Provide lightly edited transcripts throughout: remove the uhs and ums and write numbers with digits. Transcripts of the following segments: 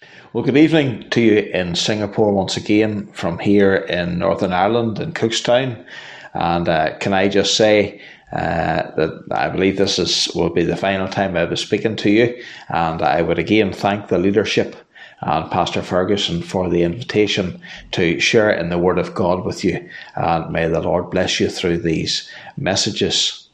Well, good evening to you in Singapore once again from here in Northern Ireland in Cookstown. And can I just say that I believe will be the final time I'll be speaking to you. And I would again thank the leadership and Pastor Ferguson for the invitation to share in the Word of God with you. And may the Lord bless you through these messages.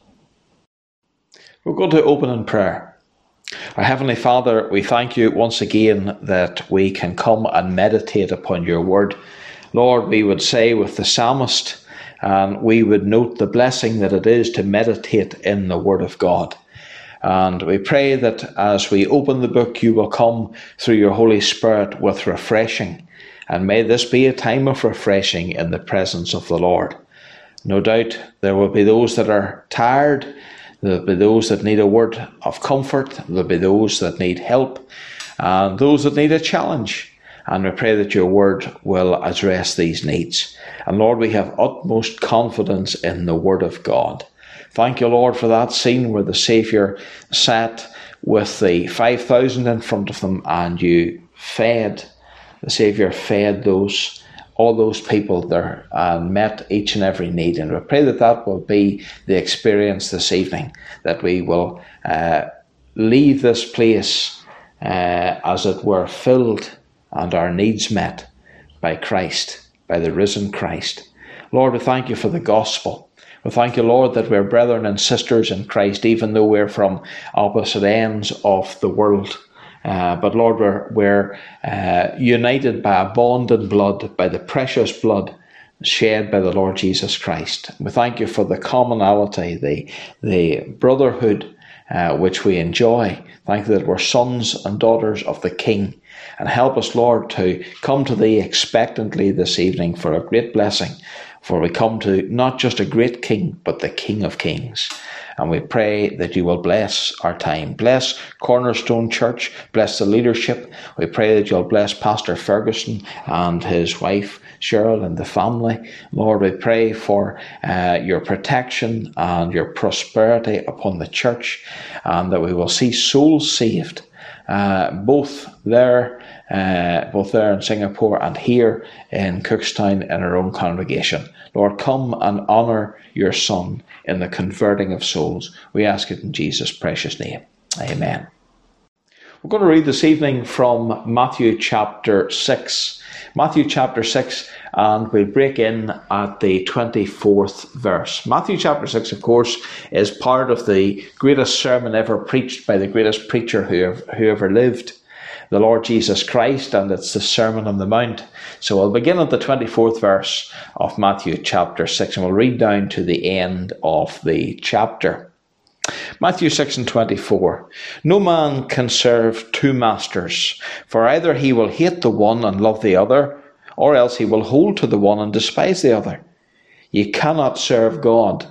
We're going to open in prayer. Our Heavenly Father, we thank you once again that we can come and meditate upon your word. Lord, we would say with the psalmist, and we would note the blessing that it is to meditate in the word of God. And we pray that as we open the book, you will come through your Holy Spirit with refreshing. And may this be a time of refreshing in the presence of the Lord. No doubt there will be those that are tired. There'll be those that need a word of comfort. There'll be those that need help. And those that need a challenge. And we pray that your word will address these needs. And Lord, we have utmost confidence in the word of God. Thank you, Lord, for that scene where the Saviour sat with the 5,000 in front of them and the Saviour fed all those people there and met each and every need. And we pray that that will be the experience this evening, that we will leave this place, as it were, filled and our needs met by Christ, by the risen Christ. Lord, we thank you for the gospel. We thank you, Lord, that we're brethren and sisters in Christ, even though we're from opposite ends of the world. But Lord, we're united by a bond in blood, by the precious blood shed by the Lord Jesus Christ. We thank you for the commonality, the brotherhood which we enjoy. Thank you that we're sons and daughters of the King. And help us, Lord, to come to thee expectantly this evening for a great blessing. For we come to not just a great King, but the King of Kings. And we pray that you will bless our time. Bless Cornerstone Church. Bless the leadership. We pray that you'll bless Pastor Ferguson and his wife Cheryl and the family. Lord, we pray for your protection and your prosperity upon the church, and that we will see souls saved, both there in Singapore and here in Cookstown in our own congregation. Lord, come and honour your Son in the converting of souls. We ask it in Jesus' precious name. Amen. We're going to read this evening from Matthew chapter 6. Matthew chapter 6, and we'll break in at the 24th verse. Matthew chapter 6, of course, is part of the greatest sermon ever preached by the greatest preacher who ever lived, the Lord Jesus Christ, and it's the Sermon on the Mount. So we'll begin at the 24th verse of Matthew chapter 6, and we'll read down to the end of the chapter. Matthew 6 and 24. No man can serve two masters, for either he will hate the one and love the other, or else he will hold to the one and despise the other. Ye cannot serve God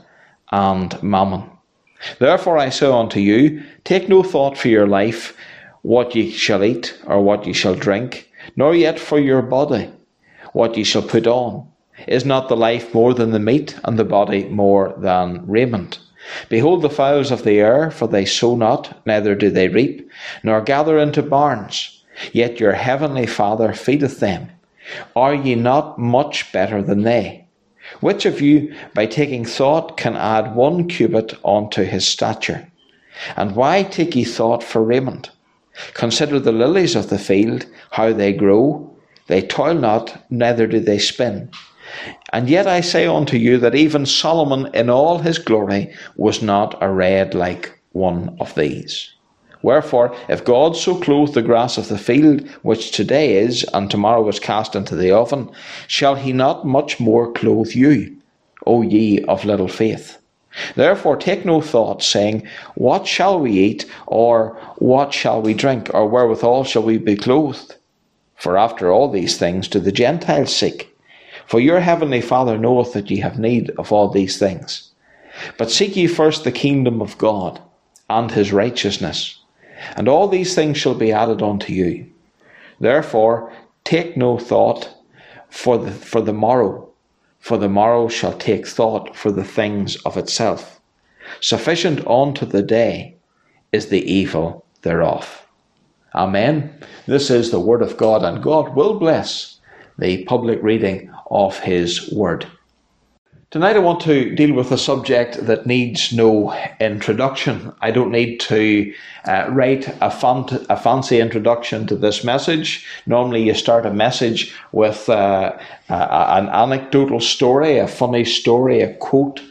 and mammon. Therefore I say unto you, take no thought for your life, what ye shall eat, or what ye shall drink, nor yet for your body, what ye shall put on. Is not the life more than the meat, and the body more than raiment? Behold the fowls of the air, for they sow not, neither do they reap, nor gather into barns, yet your heavenly Father feedeth them. Are ye not much better than they? Which of you, by taking thought, can add 1 cubit unto his stature? And why take ye thought for raiment? Consider the lilies of the field, how they grow. They toil not, neither do they spin. And yet I say unto you that even Solomon in all his glory was not arrayed like one of these. Wherefore, if God so clothe the grass of the field, which today is, and tomorrow is cast into the oven, shall he not much more clothe you, O ye of little faith? Therefore take no thought, saying, what shall we eat, or what shall we drink, or wherewithal shall we be clothed? For after all these things do the Gentiles seek. For your heavenly Father knoweth that ye have need of all these things. But seek ye first the kingdom of God, and his righteousness, and all these things shall be added unto you. Therefore take no thought for the morrow, for the morrow shall take thought for the things of itself. Sufficient unto the day is the evil thereof. Amen. This is the word of God, and God will bless the public reading of his word. Tonight I want to deal with a subject that needs no introduction. I don't need to write a fancy introduction to this message. Normally you start a message with an anecdotal story, a funny story, a quote,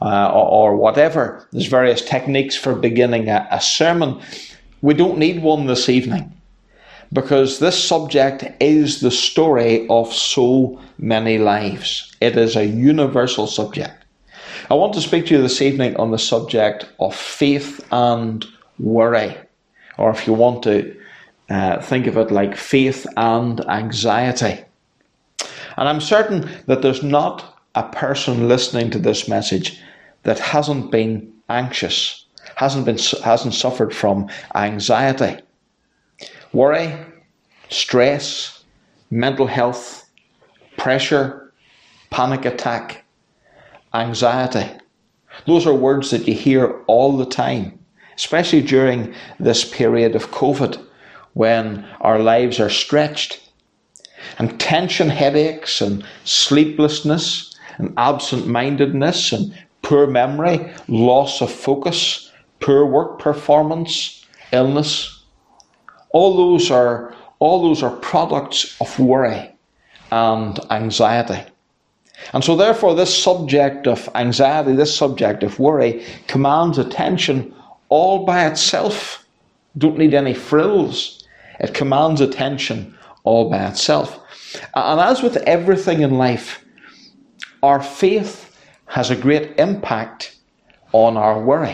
or whatever. There's various techniques for beginning a sermon. We don't need one this evening, because this subject is the story of so many lives. It is a universal subject. I want to speak to you this evening on the subject of faith and worry, or if you want to think of it like faith and anxiety. And I'm certain that there's not a person listening to this message that hasn't been anxious, hasn't suffered from anxiety. Worry, stress, mental health, pressure, panic attack, anxiety. Those are words that you hear all the time, especially during this period of COVID, when our lives are stretched. And tension, headaches, and sleeplessness, and absent-mindedness, and poor memory, loss of focus, poor work performance, illness. All those are products of worry and anxiety. And so therefore this subject of anxiety, this subject of worry, commands attention all by itself. Don't need any frills. It commands attention all by itself. And as with everything in life, our faith has a great impact on our worry.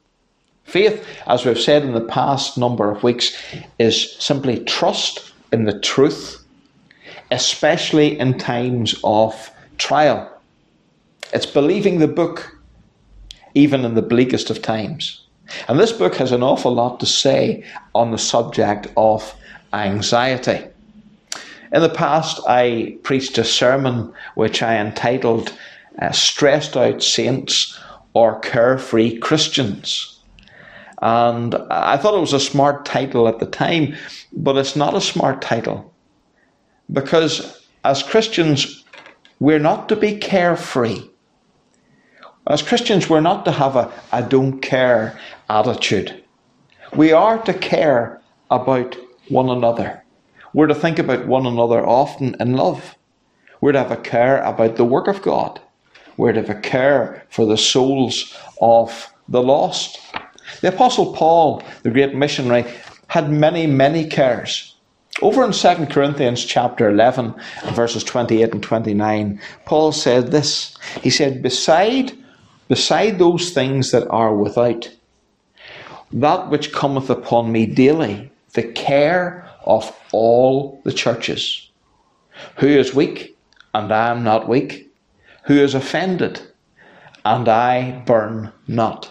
Faith, as we've said in the past number of weeks, is simply trust in the truth, especially in times of trial. It's believing the book, even in the bleakest of times. And this book has an awful lot to say on the subject of anxiety. In the past, I preached a sermon which I entitled Stressed Out Saints or Carefree Christians. And I thought it was a smart title at the time, but it's not a smart title. Because as Christians, we're not to be carefree. As Christians, we're not to have a don't care attitude. We are to care about one another. We're to think about one another often in love. We're to have a care about the work of God. We're to have a care for the souls of the lost. The Apostle Paul, the great missionary, had many, many cares. Over in 2 Corinthians chapter 11, verses 28 and 29, Paul said this. He said, Beside those things that are without, that which cometh upon me daily, the care of all the churches. Who is weak, and I am not weak? Who is offended, and I burn not?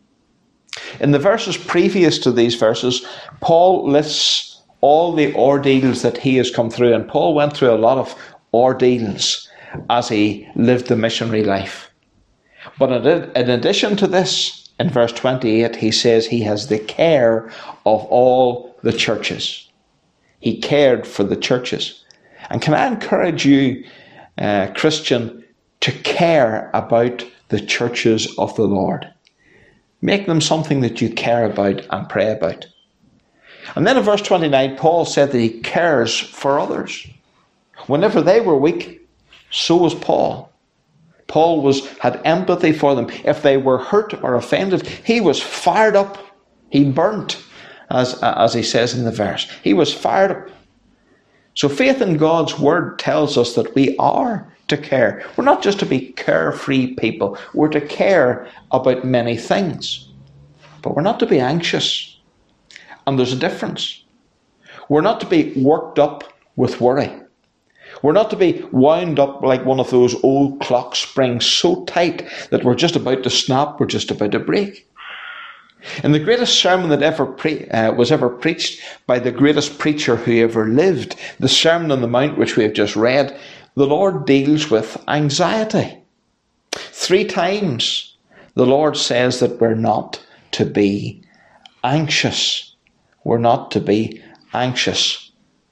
In the verses previous to these verses, Paul lists all the ordeals that he has come through, and Paul went through a lot of ordeals as he lived the missionary life. But in addition to this, in verse 28, he says he has the care of all the churches. He cared for the churches. And can I encourage you, Christian, to care about the churches of the Lord? Make them something that you care about and pray about. And then in verse 29, Paul said that he cares for others. Whenever they were weak, so was Paul. Paul had empathy for them. If they were hurt or offended, he was fired up. He burnt, as he says in the verse. He was fired up. So faith in God's word tells us that we are to care. We're not just to be carefree people. We're to care about many things. But we're not to be anxious. And there's a difference. We're not to be worked up with worry. We're not to be wound up like one of those old clock springs so tight that we're just about to snap, we're just about to break. In the greatest sermon that was ever preached by the greatest preacher who ever lived, the Sermon on the Mount, which we have just read, the Lord deals with anxiety. 3 times the Lord says that we're not to be anxious. We're not to be anxious.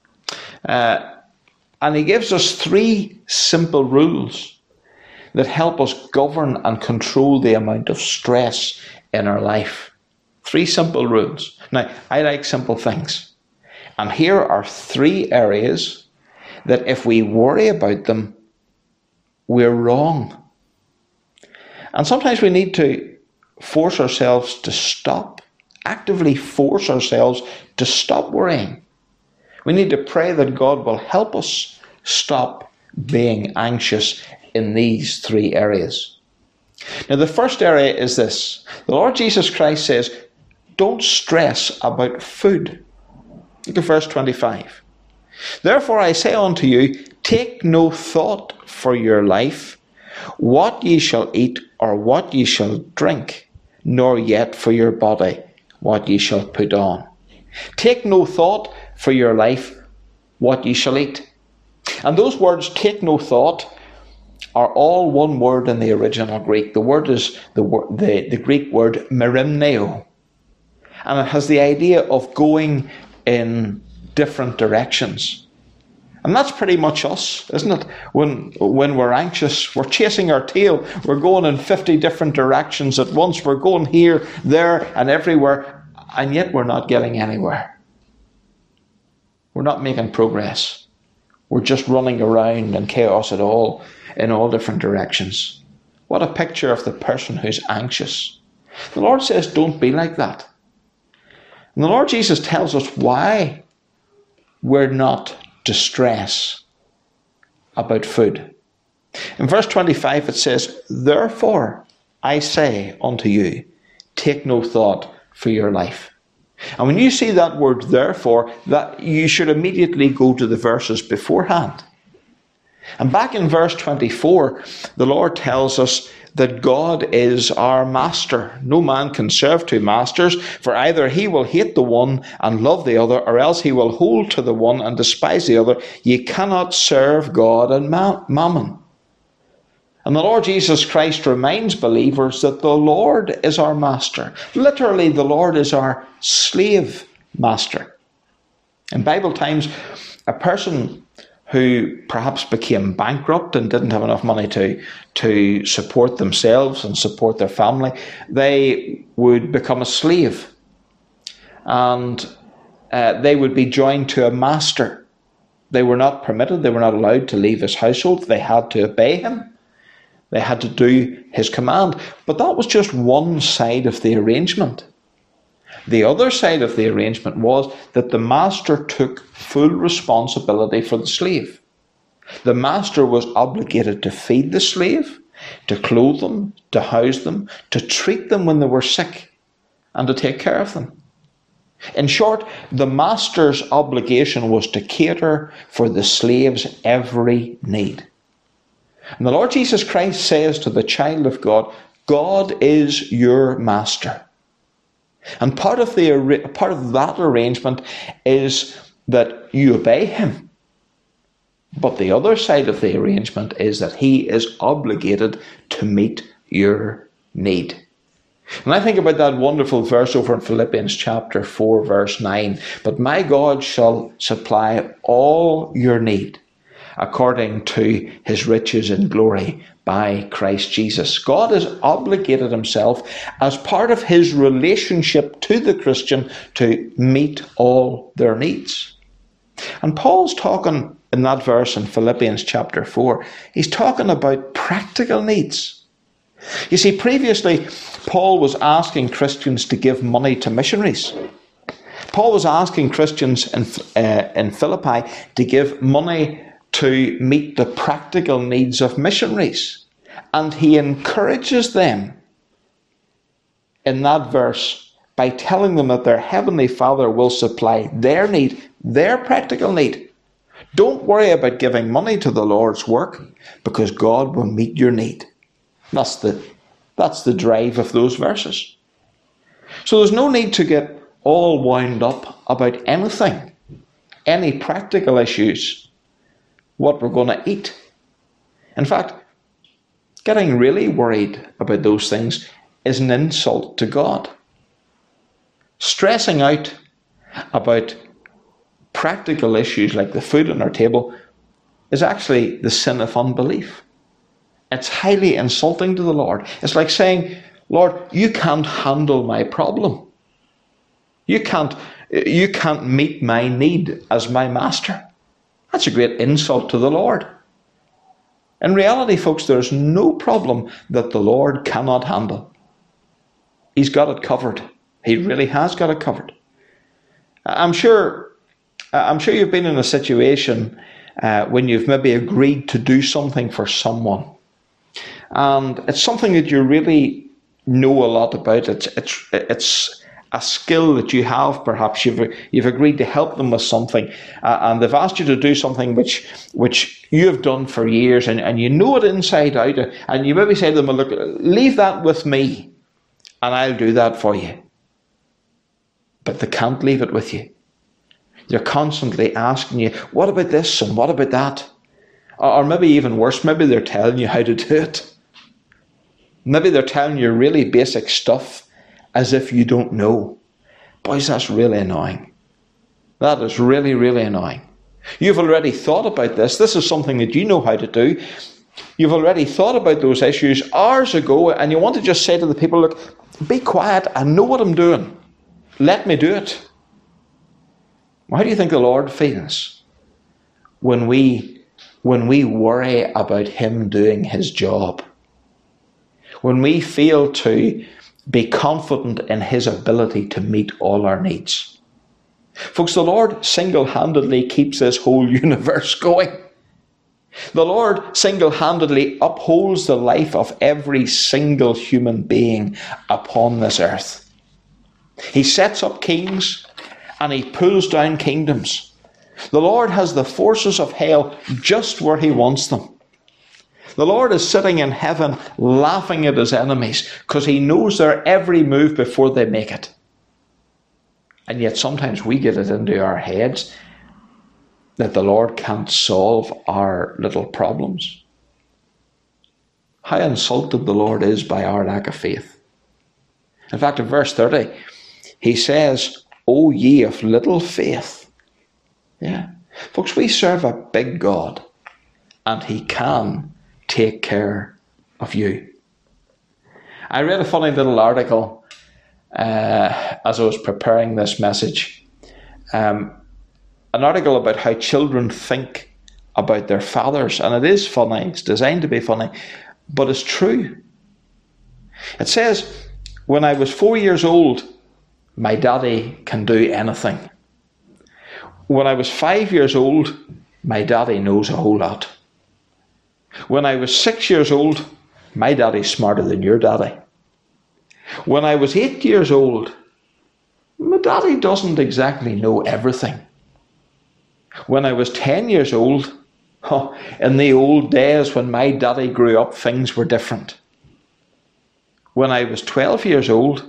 And he gives us 3 simple rules that help us govern and control the amount of stress in our life. 3 simple rules. Now, I like simple things. And here are 3 areas that if we worry about them, we're wrong. And sometimes we need to force ourselves to stop, actively force ourselves to stop worrying. We need to pray that God will help us stop being anxious in these 3 areas. Now, the first area is this. The Lord Jesus Christ says, don't stress about food. Look at verse 25. Therefore I say unto you, take no thought for your life, what ye shall eat or what ye shall drink, nor yet for your body, what ye shall put on. Take no thought for your life, what ye shall eat. And those words, take no thought, are all one word in the original Greek. The word is the Greek word merimneo. And it has the idea of going in different directions. And that's pretty much us, isn't it? When we're anxious, we're chasing our tail. We're going in 50 different directions at once. We're going here, there, and everywhere. And yet we're not getting anywhere. We're not making progress. We're just running around in chaos in all different directions. What a picture of the person who's anxious. The Lord says, don't be like that. And the Lord Jesus tells us why we're not to stress about food. In verse 25 it says, therefore I say unto you, take no thought for your life. And when you see that word therefore, that you should immediately go to the verses beforehand. And back in verse 24, the Lord tells us that God is our master. No man can serve 2 masters, for either he will hate the one and love the other, or else he will hold to the one and despise the other. Ye cannot serve God and mammon. And the Lord Jesus Christ reminds believers that the Lord is our master. Literally, the Lord is our slave master. In Bible times, a person who perhaps became bankrupt and didn't have enough money to support themselves and support their family, they would become a slave. And they would be joined to a master. They were not permitted, they were not allowed to leave his household. They had to obey him. They had to do his command. But that was just one side of the arrangement. The other side of the arrangement was that the master took full responsibility for the slave. The master was obligated to feed the slave, to clothe them, to house them, to treat them when they were sick, and to take care of them. In short, the master's obligation was to cater for the slave's every need. And the Lord Jesus Christ says to the child of God, God is your master. And part of that arrangement is that you obey him. But the other side of the arrangement is that he is obligated to meet your need. And I think about that wonderful verse over in Philippians chapter 4, verse 9. But my God shall supply all your need according to his riches in glory by Christ Jesus. God has obligated himself as part of his relationship to the Christian to meet all their needs. And Paul's talking in that verse in Philippians chapter 4, he's talking about practical needs. You see, previously, Paul was asking Christians to give money to missionaries. Paul was asking Christians in Philippi to give money to meet the practical needs of missionaries. And he encourages them in that verse by telling them that their heavenly Father will supply their need, their practical need. Don't worry about giving money to the Lord's work, because God will meet your need. That's the drive of those verses. So there's no need to get all wound up about anything, any practical issues, what we're going to eat. In fact, getting really worried about those things is an insult to God. Stressing out about practical issues like the food on our table is actually the sin of unbelief. It's highly insulting to the Lord. It's like saying, Lord, you can't handle my problem. You can't meet my need as my master. That's a great insult to the Lord. In reality, folks, there's no problem that the Lord cannot handle. He's got it covered. He really has got it covered. I'm sure you've been in a situation when you've maybe agreed to do something for someone, and it's something that you really know a lot about. It's a skill that you have. Perhaps you've agreed to help them with something, and they've asked you to do something which you have done for years, and you know it inside out, and you maybe say to them, well, look, leave that with me, and I'll do that for you. But they can't leave it with you. They're constantly asking you, what about this and what about that? Or maybe even worse, maybe they're telling you how to do it. Maybe they're telling you really basic stuff as if you don't know. Boys, that's really annoying. That is really, really annoying. You've already thought about this. This is something that you know how to do. You've already thought about those issues hours ago, and you want to just say to the people, look, be quiet. I know what I'm doing. Let me do it. How do you think the Lord feels when we worry about him doing his job? When we fail to be confident in his ability to meet all our needs? Folks, the Lord single-handedly keeps this whole universe going. The Lord single-handedly upholds the life of every single human being upon this earth. He sets up kings and he pulls down kingdoms. The Lord has the forces of hell just where he wants them. The Lord is sitting in heaven laughing at his enemies because he knows their every move before they make it. And yet sometimes we get it into our heads that the Lord can't solve our little problems. How insulted the Lord is by our lack of faith. In fact, in verse 30, he says, O ye of little faith. Yeah. Folks, we serve a big God, and he can take care of you. I read a funny little article as I was preparing this message. An article about how children think about their fathers. And it is funny. It's designed to be funny. But it's true. It says, when I was 4 years old, my daddy can do anything. When I was 5 years old, my daddy knows a whole lot. When I was 6 years old, my daddy's smarter than your daddy. When I was 8 years old, my daddy doesn't exactly know everything. When I was 10 years old, in the old days when my daddy grew up, things were different. When I was 12 years old,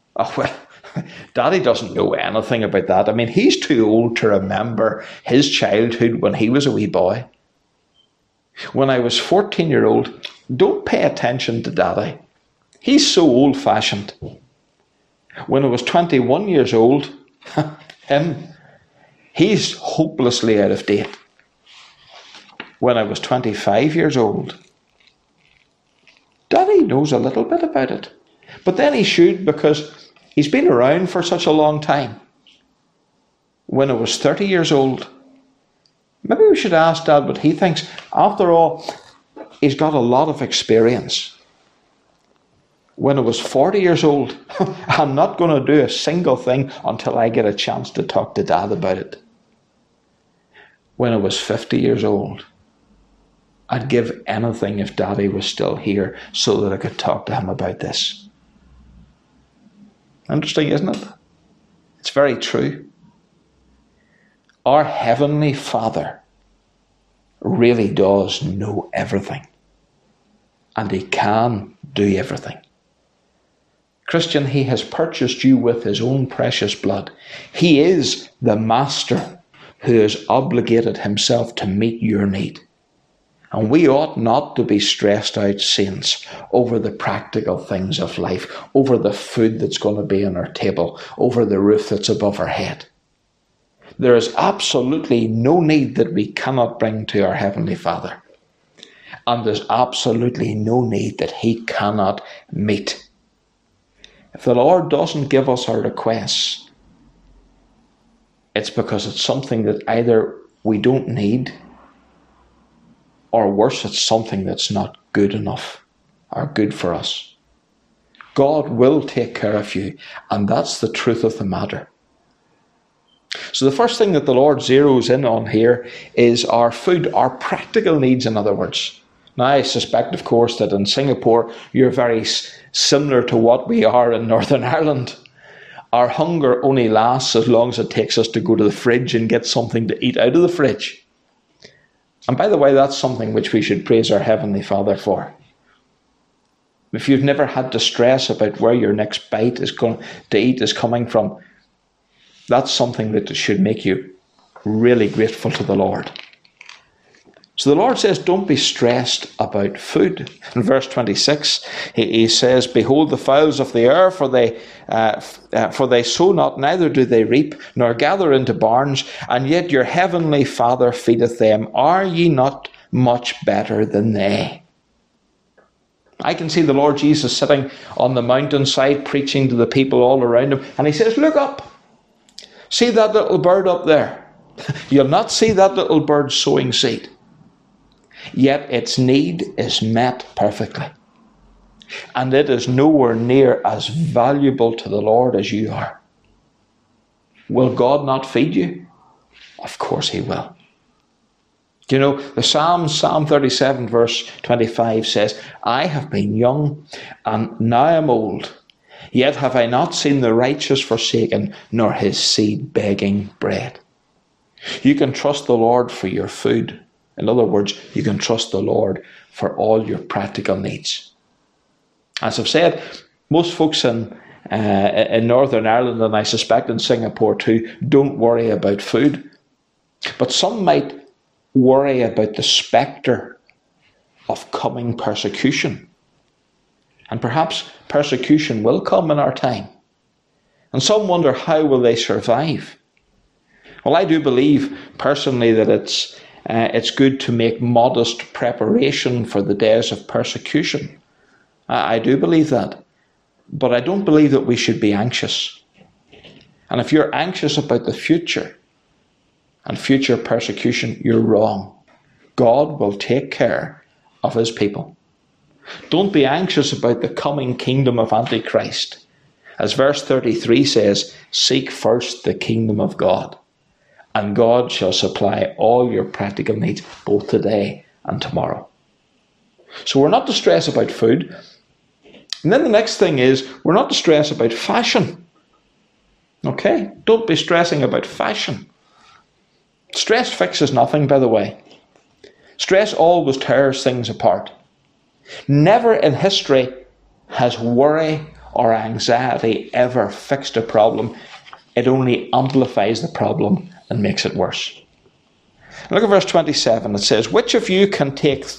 Daddy doesn't know anything about that. I mean, he's too old to remember his childhood when he was a wee boy. When I was 14-year-old, don't pay attention to Daddy. He's so old-fashioned. When I was 21 years old, he's hopelessly out of date. When I was 25 years old, Daddy knows a little bit about it. But then he should, because he's been around for such a long time. When I was 30 years old, maybe we should ask Dad what he thinks. After all, he's got a lot of experience. When I was 40 years old, I'm not going to do a single thing until I get a chance to talk to Dad about it. When I was 50 years old, I'd give anything if Daddy was still here so that I could talk to him about this. Interesting, isn't it? It's very true. Our Heavenly Father really does know everything. And he can do everything. Christian, he has purchased you with his own precious blood. He is the master who has obligated himself to meet your need. And we ought not to be stressed out saints over the practical things of life, over the food that's going to be on our table, over the roof that's above our head. there is absolutely no need that we cannot bring to our Heavenly Father. And there's absolutely no need that He cannot meet. If the Lord doesn't give us our requests, it's because it's something that either we don't need, or worse, it's something that's not good enough or good for us. God will take care of you, and that's the truth of the matter. So the first thing that the Lord zeroes in on here is our food, our practical needs, in other words. Now, I suspect, of course, that in Singapore, you're very similar to what we are in Northern Ireland. Our hunger only lasts as long as it takes us to go to the fridge and get something to eat out of the fridge. And by the way, that's something which we should praise our Heavenly Father for. If you've never had to stress about where your next bite is going to eat is coming from, that's something that should make you really grateful to the Lord. So the Lord says, don't be stressed about food. In verse 26, he says, behold the fowls of the air, for they sow not, neither do they reap, nor gather into barns, and yet your heavenly Father feedeth them. Are ye not much better than they? I can see the Lord Jesus sitting on the mountainside, preaching to the people all around him, and he says, look up. See that little bird up there? You'll not see that little bird sowing seed. Yet its need is met perfectly. And it is nowhere near as valuable to the Lord as you are. Will God not feed you? Of course He will. Do you know, the Psalm 37 verse 25 says, I have been young and now am old, yet have I not seen the righteous forsaken, nor his seed begging bread. You can trust the Lord for your food. In other words, you can trust the Lord for all your practical needs. As I've said, most folks in Northern Ireland, and I suspect in Singapore too, don't worry about food. But some might worry about the spectre of coming persecution. And perhaps persecution will come in our time. And some wonder, how will they survive? Well, I do believe personally that it's good to make modest preparation for the days of persecution. I do believe that. But I don't believe that we should be anxious. And if you're anxious about the future and future persecution, you're wrong. God will take care of His people. Don't be anxious about the coming kingdom of Antichrist. As verse 33 says, seek first the kingdom of God, and God shall supply all your practical needs, both today and tomorrow. So we're not to stress about food. And then the next thing is, we're not to stress about fashion. Okay? Don't be stressing about fashion. Stress fixes nothing, by the way. Stress always tears things apart. Never in history has worry or anxiety ever fixed a problem. It only amplifies the problem and makes it worse. Look at verse 27. It says, which of you by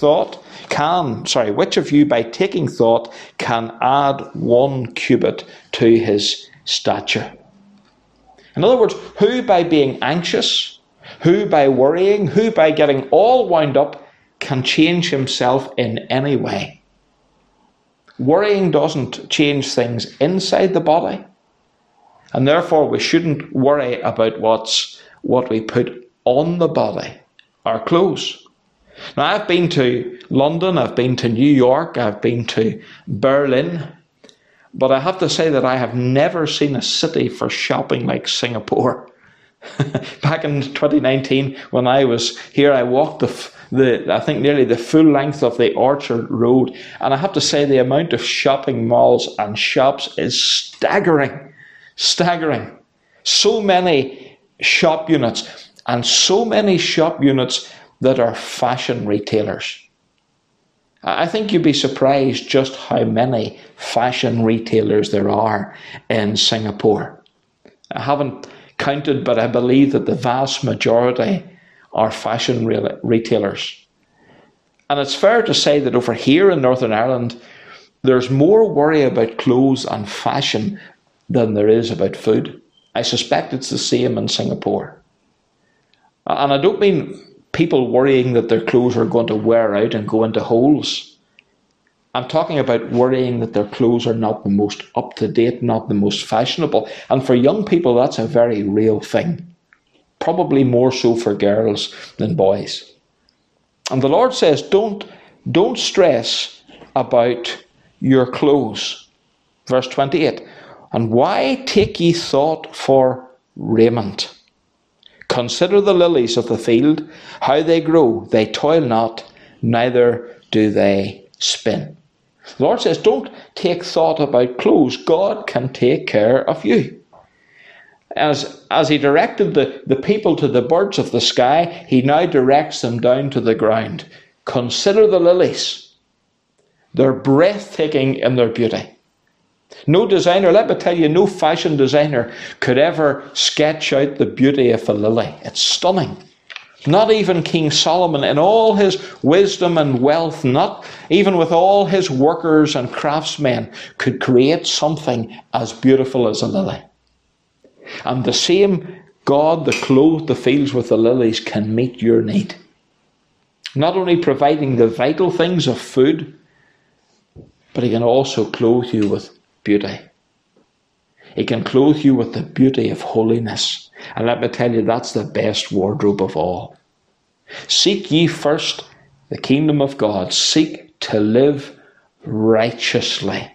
taking thought can add 1 cubit to his stature? In other words, who by being anxious, who by worrying, who by getting all wound up can change himself in any way? Worrying doesn't change things inside the body, and therefore we shouldn't worry about what we put on the body, our clothes. Now, I've been to London, I've been to New York, I've been to Berlin, but I have to say that I have never seen a city for shopping like Singapore. Back in 2019, when I was here, I walked I think nearly the full length of the Orchard Road, and I have to say the amount of shopping malls and shops is staggering. Staggering. So many shop units, and so many shop units that are fashion retailers. I think you'd be surprised just how many fashion retailers there are in Singapore. I haven't counted, but I believe that the vast majority are fashion retailers. And it's fair to say that over here in Northern Ireland, there's more worry about clothes and fashion than there is about food. I suspect it's the same in Singapore. And I don't mean people worrying that their clothes are going to wear out and go into holes. I'm talking about worrying that their clothes are not the most up-to-date, not the most fashionable. And for young people, that's a very real thing. Probably more so for girls than boys. And the Lord says, don't stress about your clothes. Verse 28. And why take ye thought for raiment? Consider the lilies of the field, how they grow. They toil not, neither do they spin. The Lord says, don't take thought about clothes. God can take care of you. As he directed the people to the birds of the sky, he now directs them down to the ground. Consider the lilies. They're breathtaking in their beauty. No designer, let me tell you, no fashion designer could ever sketch out the beauty of a lily. It's stunning. Not even King Solomon, in all his wisdom and wealth, not even with all his workers and craftsmen, could create something as beautiful as a lily. And the same God that clothed the fields with the lilies can meet your need. Not only providing the vital things of food, but he can also clothe you with beauty. He can clothe you with the beauty of holiness. And let me tell you, that's the best wardrobe of all. Seek ye first the kingdom of God. Seek to live righteously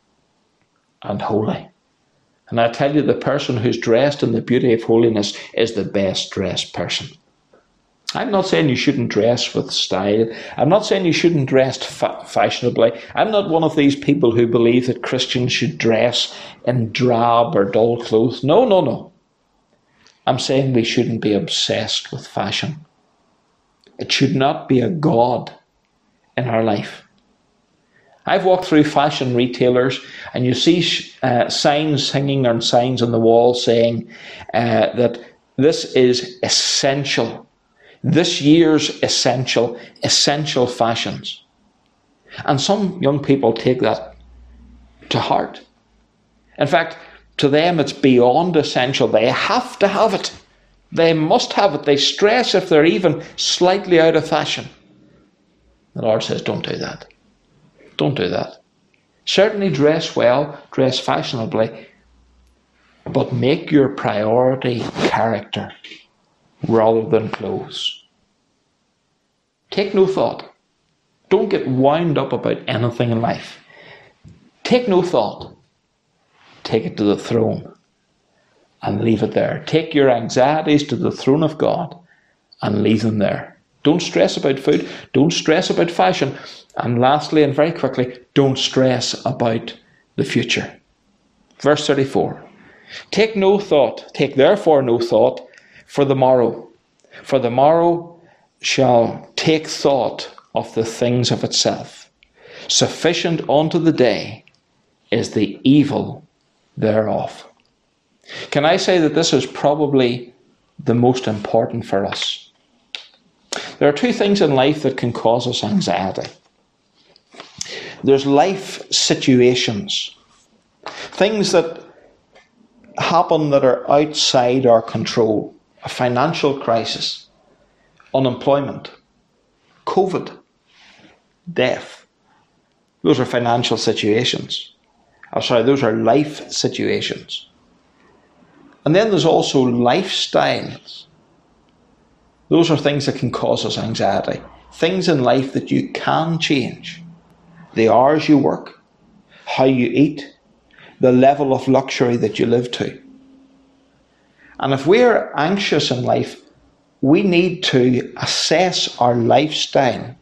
and holy. And I tell you, the person who's dressed in the beauty of holiness is the best dressed person. I'm not saying you shouldn't dress with style. I'm not saying you shouldn't dress fashionably. I'm not one of these people who believe that Christians should dress in drab or dull clothes. No. I'm saying we shouldn't be obsessed with fashion. It should not be a god in our life. I've walked through fashion retailers and you see signs hanging on signs on the wall saying that this is essential. This year's essential fashions. And some young people take that to heart. In fact, to them it's beyond essential. They have to have it. They must have it. They stress if they're even slightly out of fashion. The Lord says, don't do that. Don't do that. Certainly dress well, dress fashionably, but make your priority character rather than clothes. Take no thought. Don't get wound up about anything in life. Take no thought. Take it to the throne and leave it there. Take your anxieties to the throne of God and leave them there. Don't stress about food. Don't stress about fashion. And lastly, and very quickly, don't stress about the future. Verse 34. Take therefore no thought for the morrow. For the morrow shall take thought of the things of itself. Sufficient unto the day is the evil thereof. Can I say that this is probably the most important for us? There are two things in life that can cause us anxiety. There's life situations, things that happen that are outside our control. A financial crisis, unemployment, COVID, death. Those are financial situations. Those are life situations. And then there's also lifestyles. Those are things that can cause us anxiety. Things in life that you can change. The hours you work, how you eat, the level of luxury that you live to. And if we're anxious in life, we need to assess our lifestyle.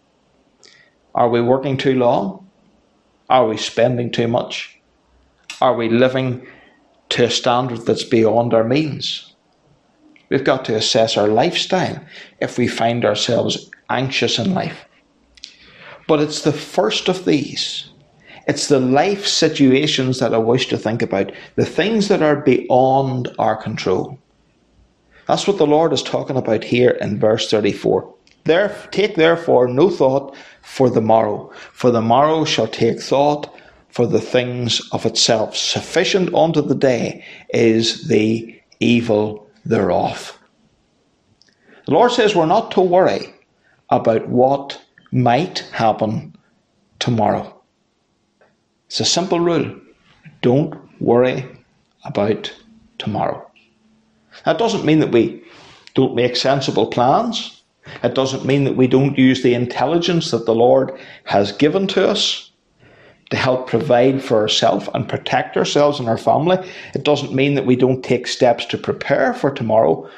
Are we working too long? Are we spending too much? Are we living to a standard that's beyond our means? We've got to assess our lifestyle if we find ourselves anxious in life. But it's the first of these. It's the life situations that I wish to think about. The things that are beyond our control. That's what the Lord is talking about here in verse 34. Take therefore no thought for the morrow. For the morrow shall take thought for the things of itself. Sufficient unto the day is the evil thereof. The Lord says we're not to worry about what might happen tomorrow. It's a simple rule. Don't worry about tomorrow. That doesn't mean that we don't make sensible plans. It doesn't mean that we don't use the intelligence that the Lord has given to us to help provide for ourselves and protect ourselves and our family. It doesn't mean that we don't take steps to prepare for tomorrow.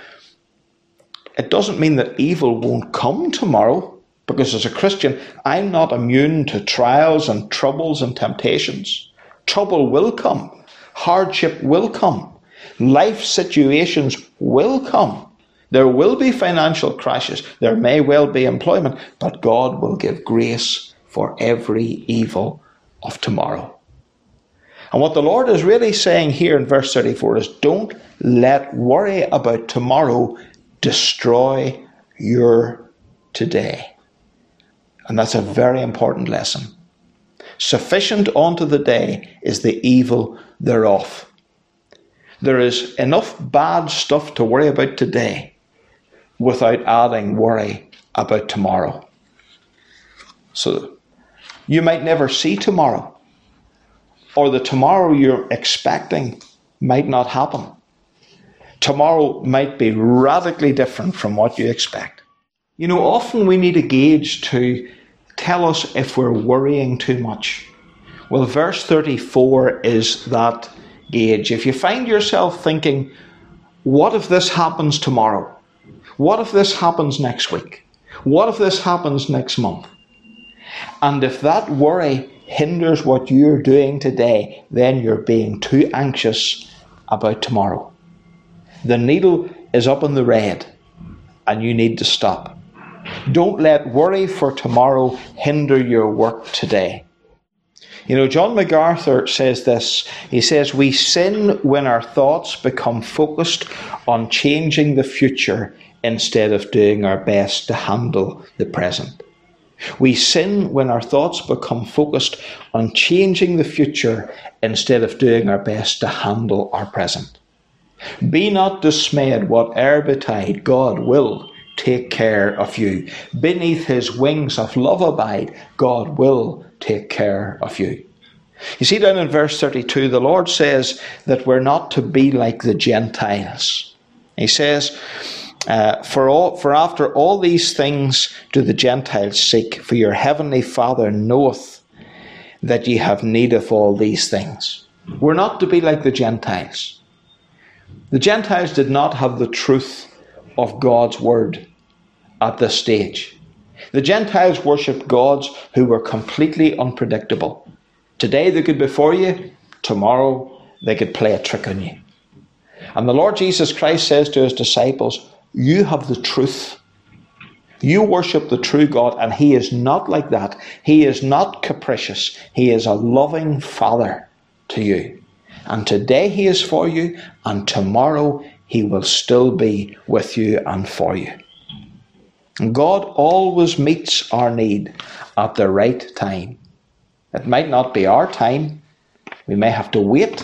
It doesn't mean that evil won't come tomorrow, because as a Christian, I'm not immune to trials and troubles and temptations. Trouble will come. Hardship will come. Life situations will come. There will be financial crashes. There may well be employment, but God will give grace for every evil of tomorrow. And what the Lord is really saying here in verse 34 is, don't let worry about tomorrow destroy your today. And that's a very important lesson. Sufficient unto the day is the evil thereof. There is enough bad stuff to worry about today without adding worry about tomorrow. So you might never see tomorrow, or the tomorrow you're expecting might not happen. Tomorrow might be radically different from what you expect. You know, often we need a gauge to tell us if we're worrying too much. Well, verse 34 is that gauge. If you find yourself thinking, what if this happens tomorrow? What if this happens next week? What if this happens next month? And if that worry hinders what you're doing today, then you're being too anxious about tomorrow. The needle is up in the red, and you need to stop. Don't let worry for tomorrow hinder your work today. You know, John MacArthur says this. He says, we sin when our thoughts become focused on changing the future instead of doing our best to handle the present. We sin when our thoughts become focused on changing the future instead of doing our best to handle our present. Be not dismayed, whate'er betide, God will take care of you. Beneath his wings of love abide, God will take care of you. You see down in verse 32, the Lord says that we're not to be like the Gentiles. He says, for after all these things do the Gentiles seek, for your heavenly Father knoweth that ye have need of all these things. We're not to be like the Gentiles. The Gentiles did not have the truth of God's word at this stage. The Gentiles worshipped gods who were completely unpredictable. Today they could be for you, tomorrow they could play a trick on you. And the Lord Jesus Christ says to his disciples, you have the truth. You worship the true God, and he is not like that. He is not capricious. He is a loving Father to you. And today he is for you, and tomorrow he will still be with you and for you. And God always meets our need at the right time. It might not be our time. We may have to wait.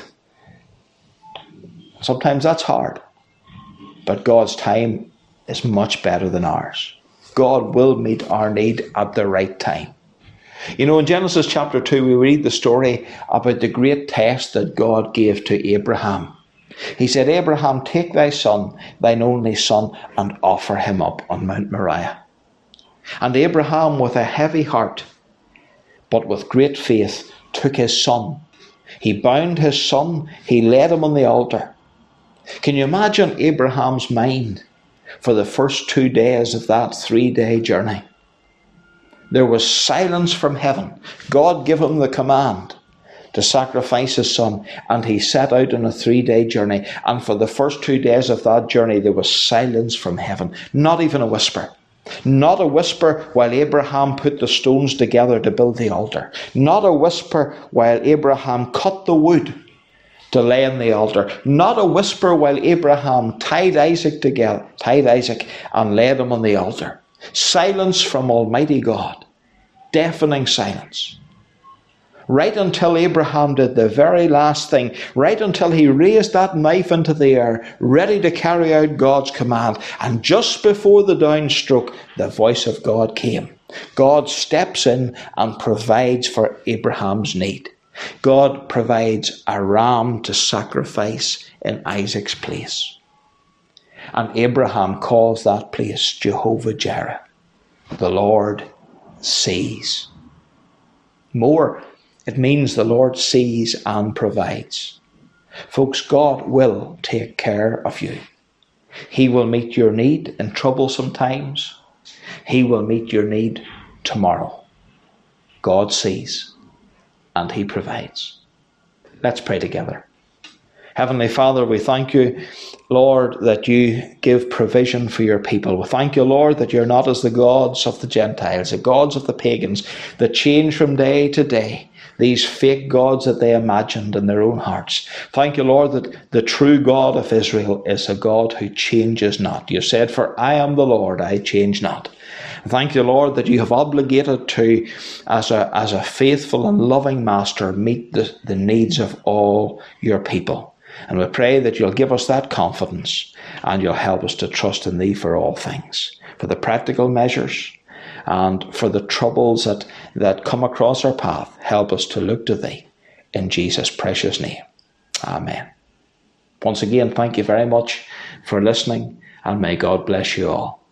Sometimes that's hard. But God's time is much better than ours. God will meet our need at the right time. You know, in Genesis chapter 2, we read the story about the great test that God gave to Abraham. He said, Abraham, take thy son, thine only son, and offer him up on Mount Moriah. And Abraham, with a heavy heart, but with great faith, took his son. He bound his son, he laid him on the altar. Can you imagine Abraham's mind for the first 2 days of that 3-day journey? There was silence from heaven. God gave him the command to sacrifice his son, and he set out on a 3-day journey. And for the first 2 days of that journey, there was silence from heaven. Not even a whisper. Not a whisper while Abraham put the stones together to build the altar. Not a whisper while Abraham cut the wood to lay on the altar. Not a whisper while Abraham tied Isaac and laid him on the altar. Silence from Almighty God. Deafening silence. right until Abraham did the very last thing, right until he raised that knife into the air, ready to carry out God's command. And just before the downstroke, the voice of God came. God steps in and provides for Abraham's need. God provides a ram to sacrifice in Isaac's place. And Abraham calls that place Jehovah Jireh. The Lord sees. More, it means the Lord sees and provides. Folks, God will take care of you. He will meet your need in troublesome times. He will meet your need tomorrow. God sees and He provides. Let's pray together. Heavenly Father, we thank you, Lord, that you give provision for your people. We thank you, Lord, that you're not as the gods of the Gentiles, the gods of the pagans that change from day to day, these fake gods that they imagined in their own hearts. Thank you, Lord, that the true God of Israel is a God who changes not. You said, "For I am the Lord, I change not." Thank you, Lord, that you have obligated to, as a faithful and loving master, meet the needs of all your people. And we pray that you'll give us that confidence and you'll help us to trust in thee for all things, for the practical measures and for the troubles that come across our path. Help us to look to thee in Jesus' precious name. Amen. Once again, thank you very much for listening, and may God bless you all.